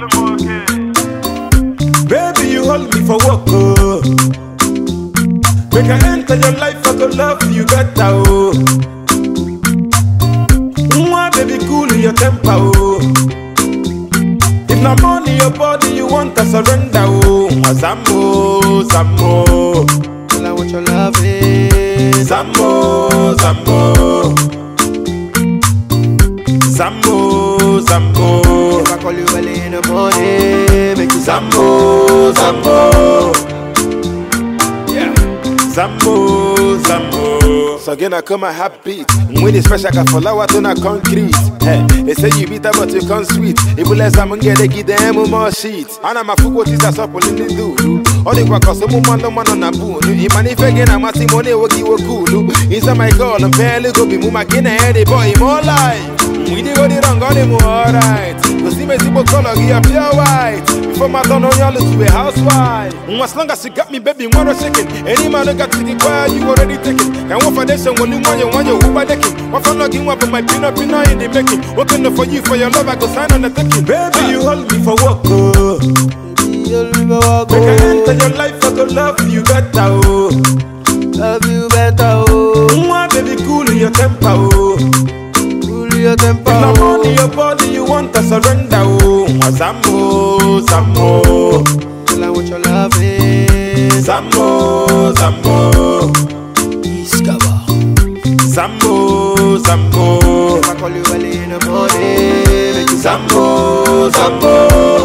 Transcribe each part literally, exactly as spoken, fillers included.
Baby, you hold me for work, oh. Make I enter your life, I go love you better, oh. Mwah, baby, cool your temper, oh. If not money, your body, you want to surrender, oh. Zambo, Zambo. Tell her what your love is. Zambo, Zambo. Zambo, Zambo. If I call you early in the morning, make you Zambo, Zambo. Yeah. Zambo, Zambo. So again I come a happy beat. When it's fresh I can follow out on a concrete. Hey, they say you bitter but you come sweet. If you let someone get a give them more sheets. And I'm a fool what is that up in the do. All the work so mum no man on a boon. Even if again I'm a Simone will give you cool. Inside my girl and barely go be mum again a boy more life. We did go the wrong, got him alright. Cause he makes people color, he appear white. Before my son on y'all to a housewife. As long as you got me, baby, one or second. Any man who got to the choir, you already taken. And one foundation when you want you want you over decking. One for logging up on my peanut peanut in the making. Working for you for your love, I go sign on the taking. Baby, you hold me for work, oh. Baby, you hold me for work, oh. Make I enter your life, I go love you better, oh. Love you better, oh. Mwah, baby, cool your temper, oh. Your temper, if not money, your body, you want to surrender, oh. Zambo, Zambo. Tell her what your love is. Zambo, Zambo. Iskaba. Zambo, Zambo. If I call you early in the morning, make you Zambo, Zambo.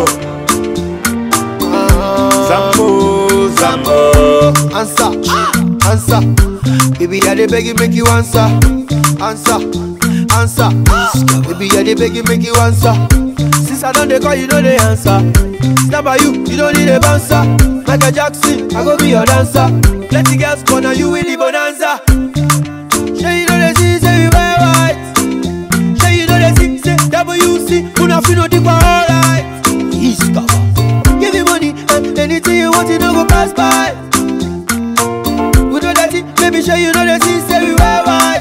uh-huh. Zambo, Zambo. Answer, answer. Baby, I dey beg you, make you answer. Answer. Answer, baby, I dey beg you, make you answer. Since I don't dey call, you know the answer. Stand by you, you don't need a bouncer. Michael Jackson, I go be your dancer. Plenty girls gonna you will the bonanza. Sure you know the see, say we wear white. Sure you know the see, say W C. Una feel no deeper, alright. He's cover. Give me money and anything you want, you know go pass by. We know that it, baby, sure you know the see, say we wear white.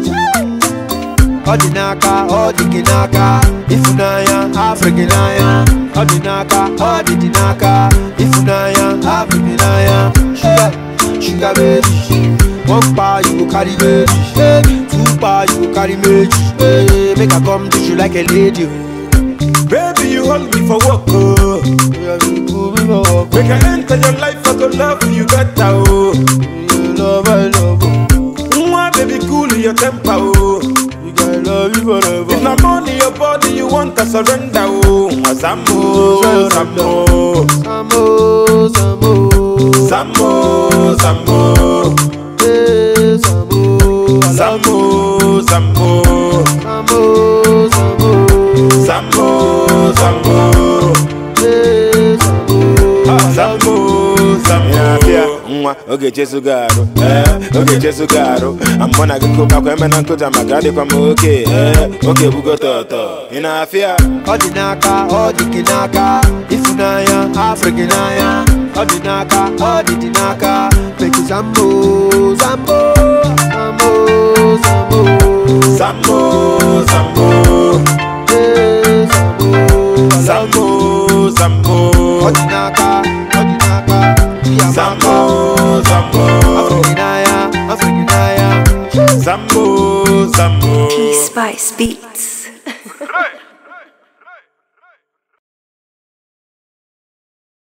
Odinaka, Odikinaka, Ifunaya, Africanaya. Odinaka, Odinaka, Ifunaya, Africanaya. Sugar, sugar baby. One bar you go carry baby. Two bar you go carry baby. Make I come to you like a lady. Baby, you hold me for work, oh. Make I enter your life, I go love you better, oh. Love, I love, Mwah, baby, cool your temper, oh. I love you forever. If not money, your body, you want to surrender, oh. Zambo, Zambo. Zambo, Zambo. Zambo, Zambo. Hey, Zambo. Zambo, Zambo. Zambo, Zambo. Zambo, Zambo. Hey, Zambo. Zambo, Zambo. Oge Jesu garo, eh, oge Jesu garo. Ambona gikuka kwa mena nkuta magadi kwa moke, eh, oge bugo toto. Ina afia. Odinaka, Odikinaka, Ifunaya, Africanaya. Odinaka, Odinaka, make you Zambo, Zambo, Zambo, Zambo. Zambo, Zambo. Hey, Zambo. Zambo, Zambo. Odinaka, Odinaka. Zambo, Zambo. Africanaya, Africanaya. Zambo, Zambo. P Spice Beat.